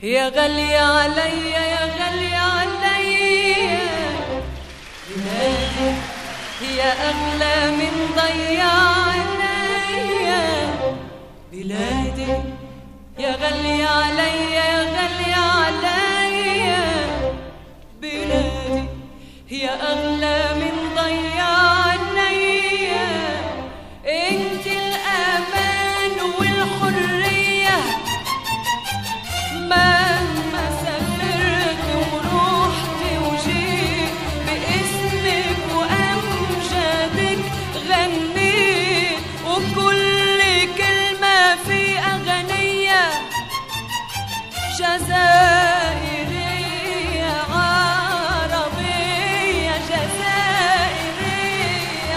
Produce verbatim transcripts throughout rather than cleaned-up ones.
يا غالية عليا يا غالية عليا بلادي هي أغلى من ضيع عينيا بلادي يا غالية عليا يا غالية عليا بلادي هي أغلى من ضيع عينيا انت الأمان والحرية مهما سافرت ورحت وجيت باسمك وأمجادك غنيت وكل كلمة في أغنية جزائرية عربية جزائرية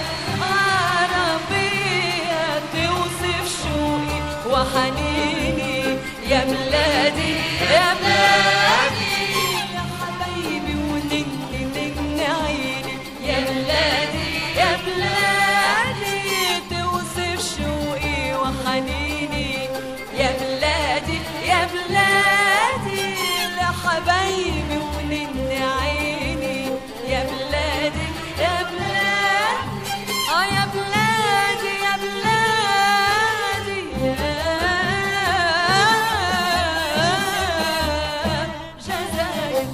عربية توصف شوقي وحنيني يا بلادي يا بلادي يا حبايبي ونن نن عيني يا بلادي يا بلادي توصف شوقي وحنيني يا بلادي يا بلادي لحبايبي ونن عيني يا بلادي يا بلادي اه يا بلادي يا بلادي يا جزائر.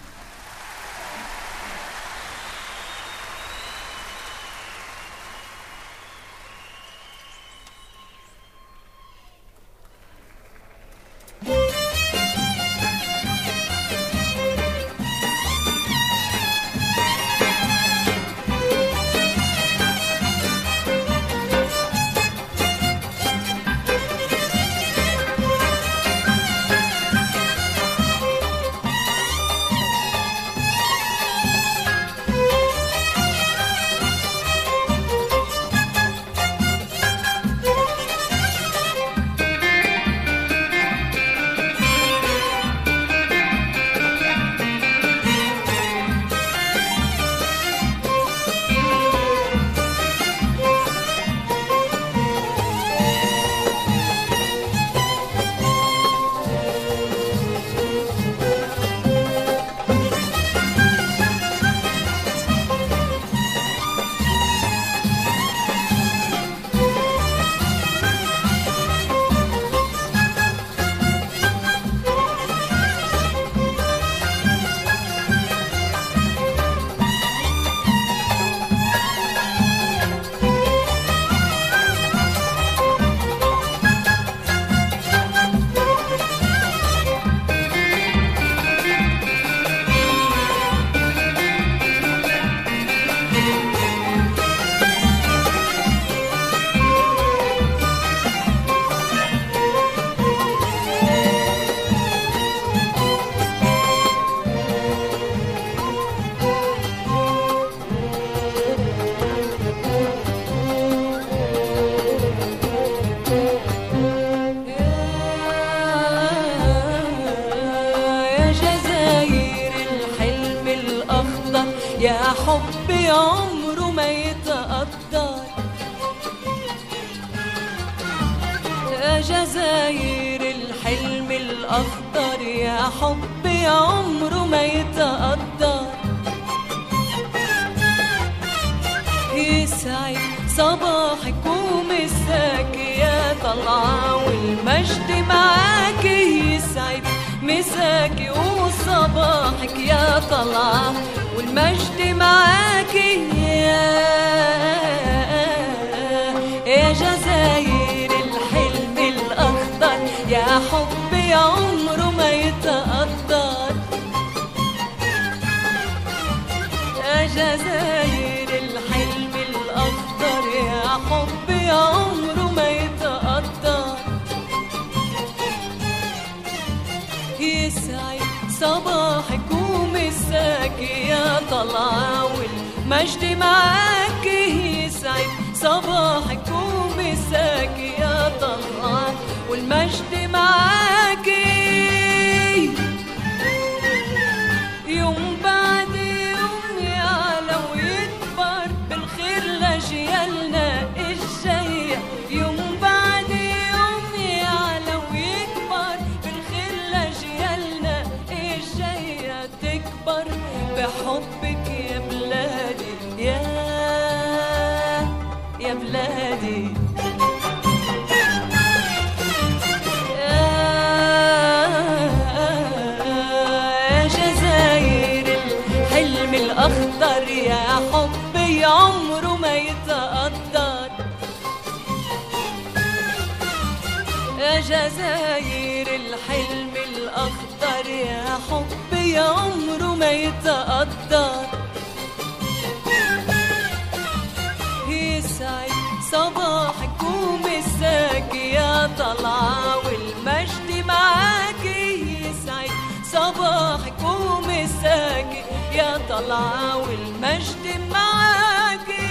يا حبي عمره ما يتقدر يا جزاير الحلم الأخضر يا حبي عمره ما يتقدر يسعد صباحك ومساك يا طلعة والمجد معاك يسعد مساكي وصباحك يا طلعة والمجد معاك يا يا جزاير الحلم الأخضر يا حبي عمره ما يتقدر يا جزاير الحلم الأخضر يا حبي عمره ما يتقدر يسعد صباحك ومساك يا طلعة والمجد معاك يسعد صباحك ومساك يا طلعة والمجد معاك يوم بعد يوم يعلى ويكبر بالخير لأجيالنا الجاية يوم بعد يوم يعلى ويكبر بالخير لأجيالنا يا بلادي. يا جزاير الحلم الأخضر، يا حبي عمره ما يتقدر. يا جزاير الحلم الأخضر، يا حبي عمره ما يتقدر. يسعد صباحك ومساكي يا طلعة والمجد معاكي. يسعد صباحك ومساكي يا طلعة والمجد معاكي.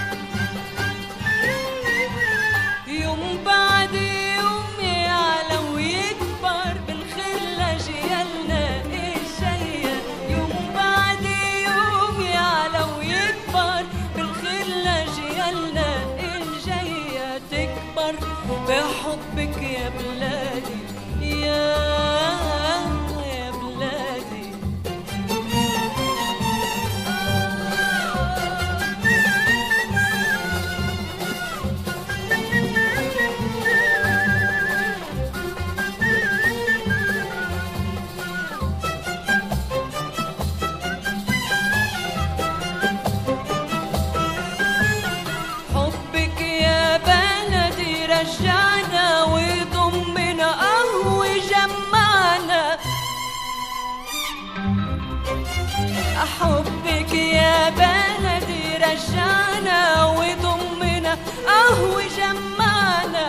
يوم بعد يوم يعلى ويكبر بالخلة جيالنا الجاية. يوم بعد يوم يعلى ويكبر بالخلة جيالنا الجاية. تكبر بحبك يا بلادي، يا يا بلادي. حبك يا بلدي رجعنا ويضمنا قهوة جمعنا. حبك يا بلدي رجعنا ويضمنا قهوة جمعنا.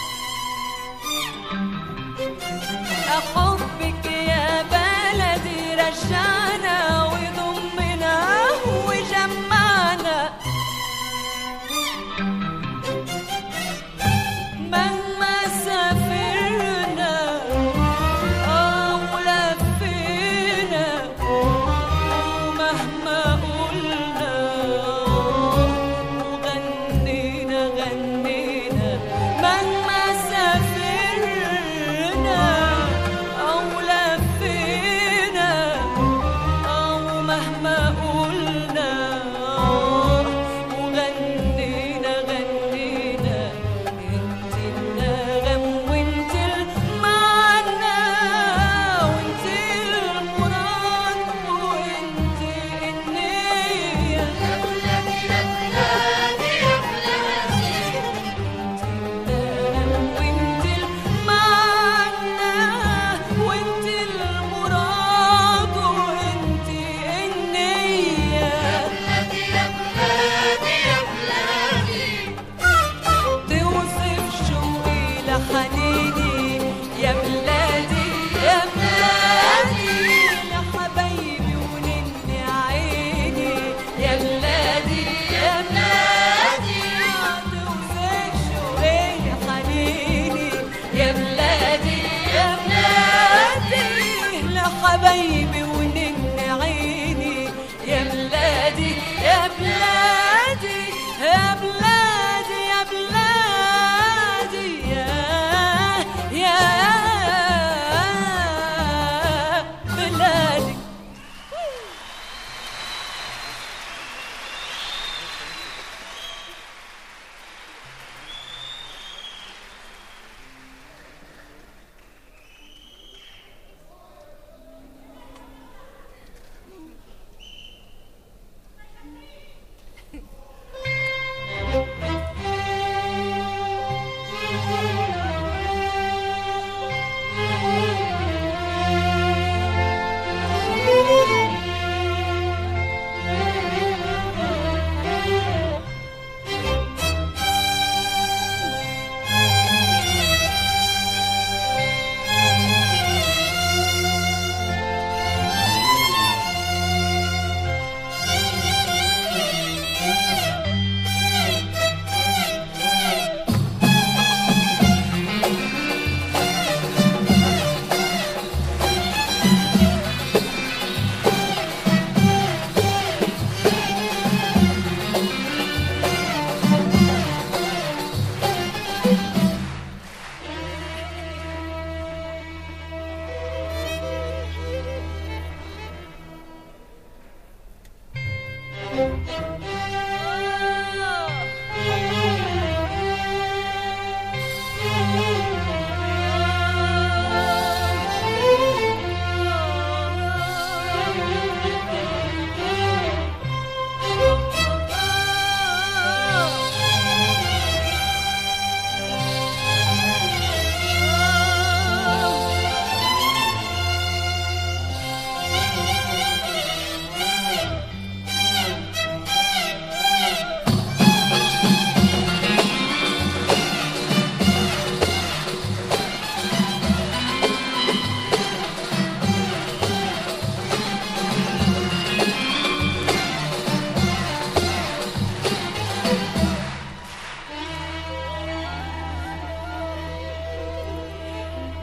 حبك يا بلدي رجعنا ويضمنا قهوة جمعنا. مهما سافرنا أو لفينا ومهما قلنا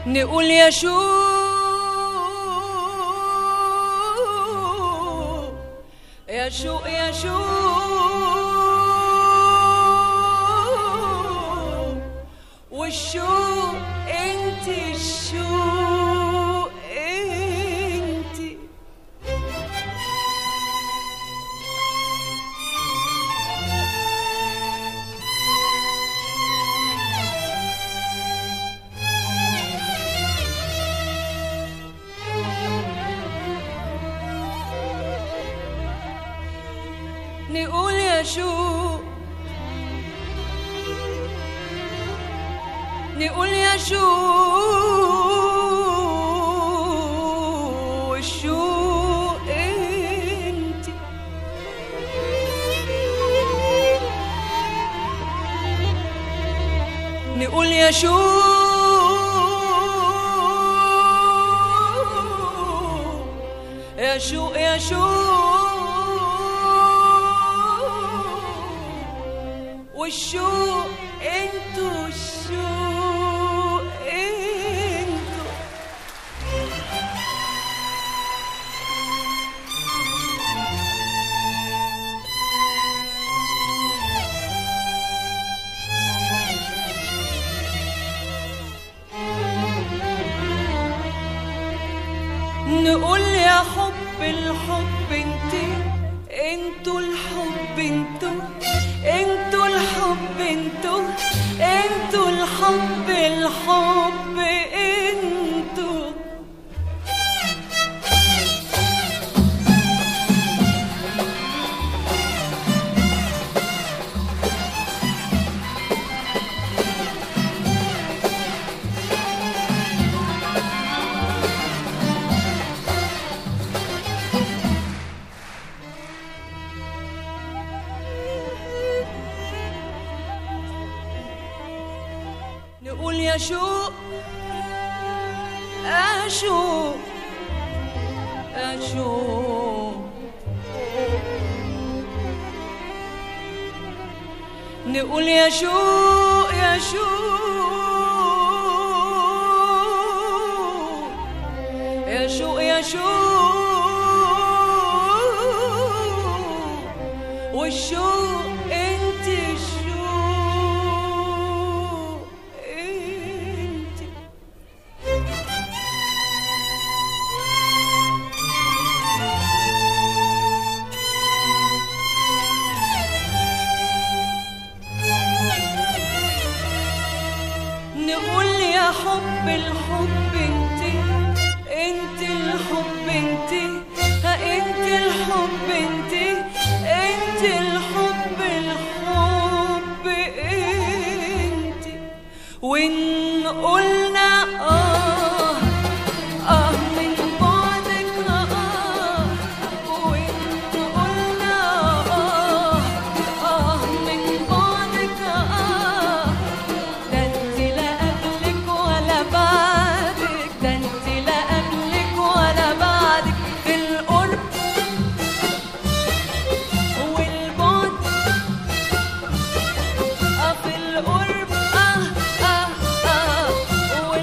نقول يا شوق يا شوق يا شوق والشوق انت الشوق انت. نقول يا شوق نقول يا شوق والشوق انت. نقول يا شوق يا شوق يا شوق والشوق انتو الشوق انتو. نقول يا حب الحب انتي انتو الحب انتو انتو الحب انتو انتو الحب الحب انتو. نقول يا شوق يا شوق يا شوق نقول يا شوق يا شوق يا شوق يا شوق والشوق انت الشوق انت. نقول يا حب الحب انت انت الحب انت انت الحب انت انت الحب الحب انت. وان قلنا اه اه من بعدك اه وان قلنا اه اه من بعدك اه ده انت لا قبلك ولا بعدك ده انت لا قبلك ولا بعدك في القرب والبعد اه في القرب اه اه اه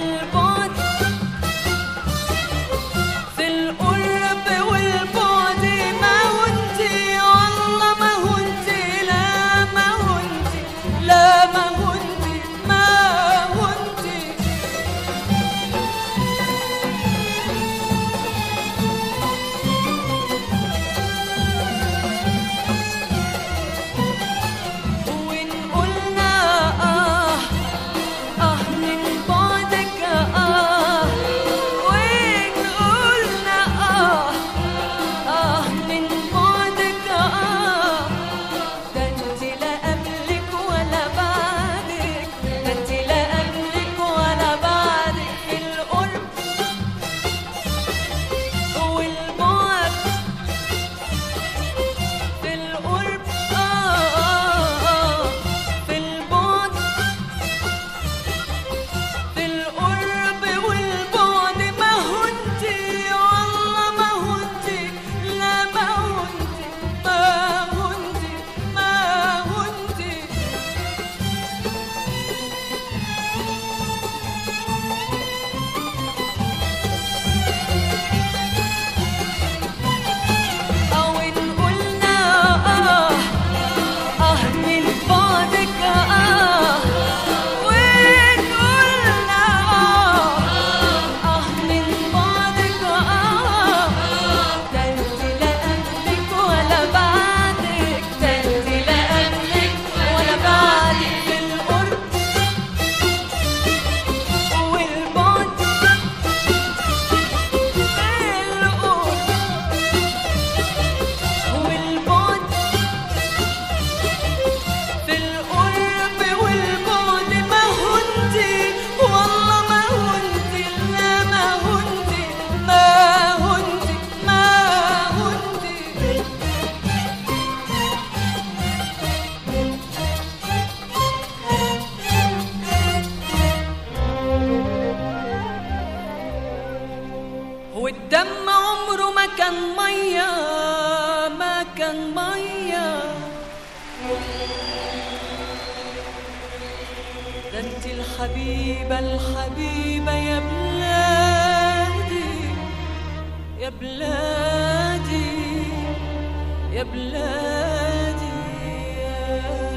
ده انت الحبيبة الحبيبة يا بلادي يا بلادي يا بلادي يا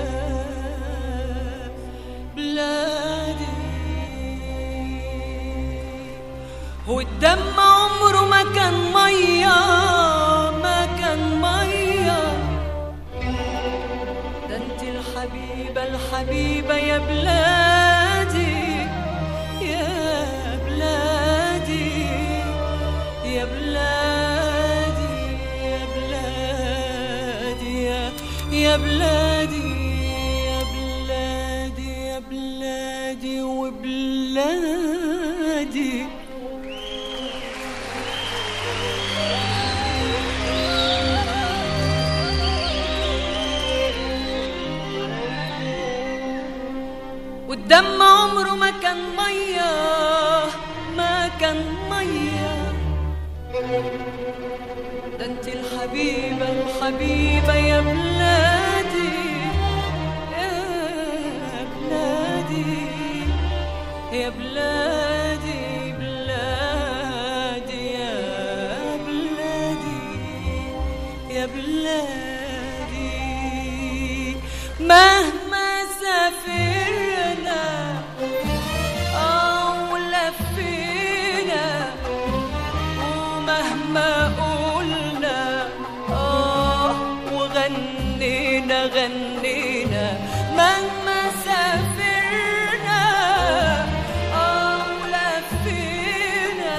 بلادي. هو الدم عمره ما كان مية ما كان مية، ده انت الحبيبة الحبيبة يا بلادي يا بلادي يا بلادي يا بلادي يا بلادي يا بلادي يا بلادي وبلادي. والدم عمره ما كان مية ما كان مية، ده انت الحبيبة الحبيبة يا بلادي يا بلادي يا بلادي بلادي يا بلادي يا بلادي. مهما سافرنا أو لفينا ومهما قلنا آه وغنينا غنينا، مهما سافرنا أو لفينا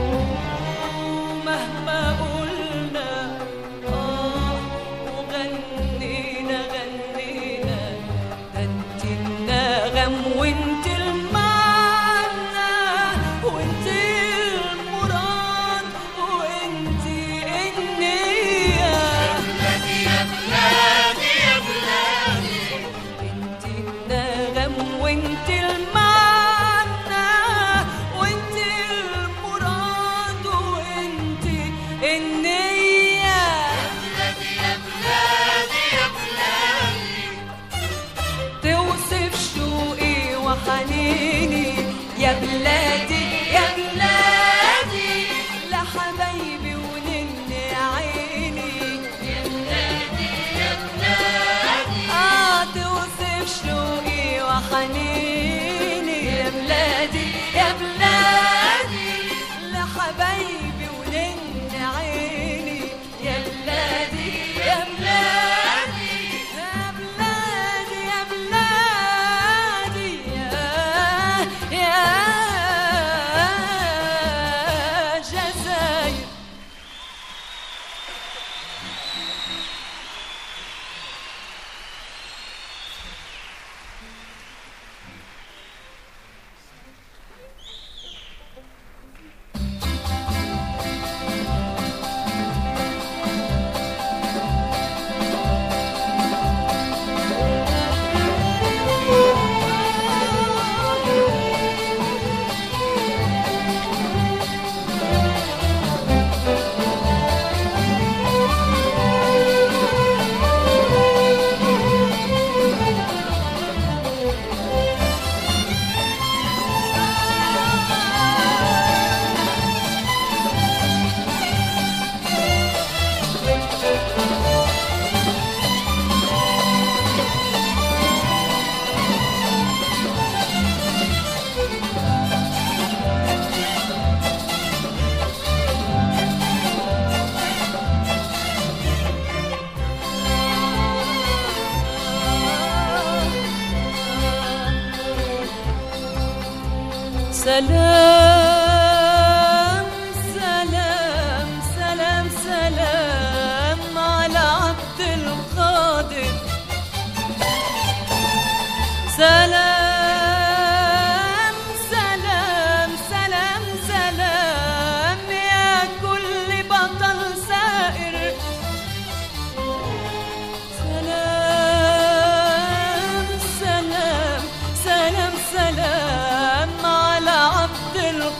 ومهما قلنا آه وغنينا غنينا، ده انت النغم وانت المعنى وانت المراد وانت النية. يا بلادي يا بلادي انت النغم وانت المعنى وانت المراد وانت النية. يا بلادي يا بلادي توصف شوقي وحنيني يا بلادي يا بلادي لحبايبي ونن عيني يا بلادي يا بلادي. اه توصف شوقي وحنيني يا بلادي يا بلادي لحبايبي ونن عيني يا بلادي يا بلادي يا بلادي يا بلادي يا يا جزاير. سلام سلام سلام سلام على عبد القادر. سلام سلام سلام سلام يا كل بطل سائر. سلام سلام سلام سلام على عبد القادر.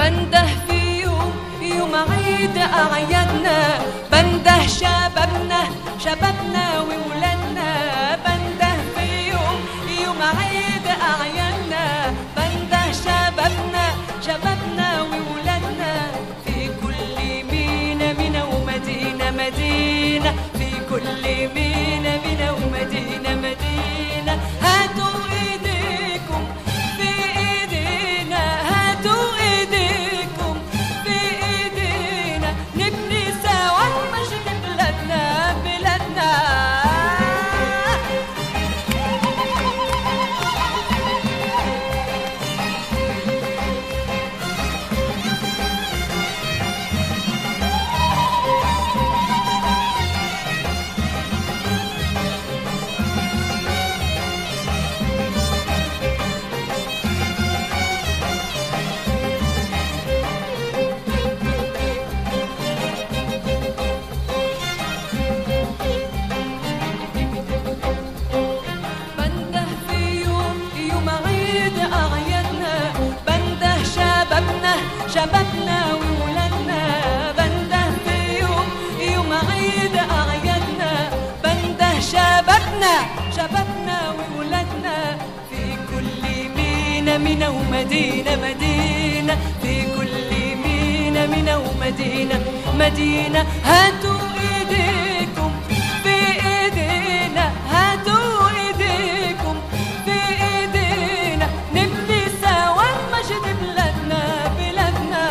بنده في يوم يوم عيد أعيادنا، بنده شبابنا شبابنا وولادنا، بنده في يوم يوم عيد أعيادنا، بنده شبابنا شبابنا وولادنا، في كل مينا مينا ومدينة مدينة، في كل مينا مينا ومدينة مدينة. هاتوا ايديكم في ايدينا، هاتوا ايديكم في ايدينا، نبني سوا مجد بلادنا بلادنا. شبابنا وولادنا، بنده في يوم يوم عيد أعيادنا، بنده شبابنا شبابنا وولادنا، في كل مينا مينا ومدينة مدينة، في كل مينا مينا ومدينة مدينة. هاتوا ايديكم في ايدينا، هاتوا ايديكم في ايدينا، نبني سوا مجد بلادنا بلادنا.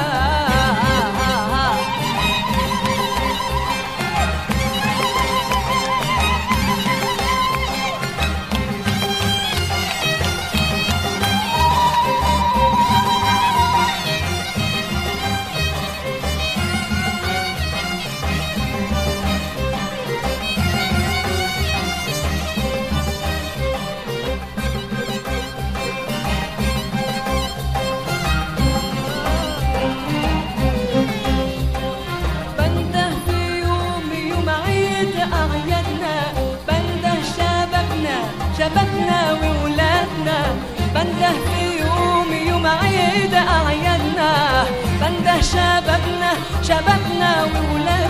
شبابنا وولادنا، بنده في يوم يوم عيد أعيادنا، بنده شبابنا شبابنا وولادنا،